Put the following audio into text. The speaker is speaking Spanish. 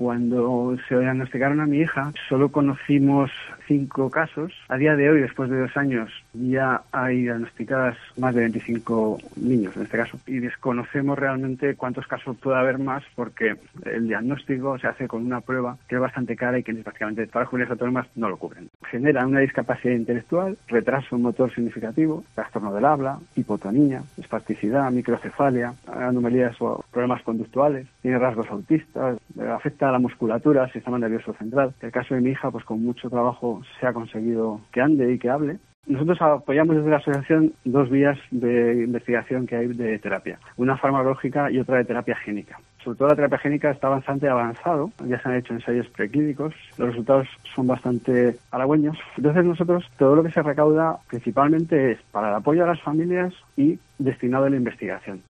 Cuando se diagnosticaron a mi hija, solo conocimos 5 casos. A día de hoy, después de 2 años, ya hay diagnosticadas más de 25 niños en este caso. Y desconocemos realmente cuántos casos puede haber más, porque el diagnóstico se hace con una prueba que es bastante cara y que prácticamente todas las comunidades autónomas no lo cubren. Genera una discapacidad intelectual, retraso motor significativo, trastorno del habla, hipotonía, espasticidad, microcefalia, anomalías o problemas conductuales, tiene rasgos autistas, afecta a la musculatura, sistema nervioso central. En el caso de mi hija, pues con mucho trabajo se ha conseguido que ande y que hable. Nosotros apoyamos desde la asociación 2 vías de investigación que hay de terapia, una farmacológica y otra de terapia génica. Sobre todo la terapia génica está bastante avanzado, ya se han hecho ensayos preclínicos, los resultados son bastante halagüeños. Entonces nosotros todo lo que se recauda principalmente es para el apoyo a las familias y destinado a la investigación.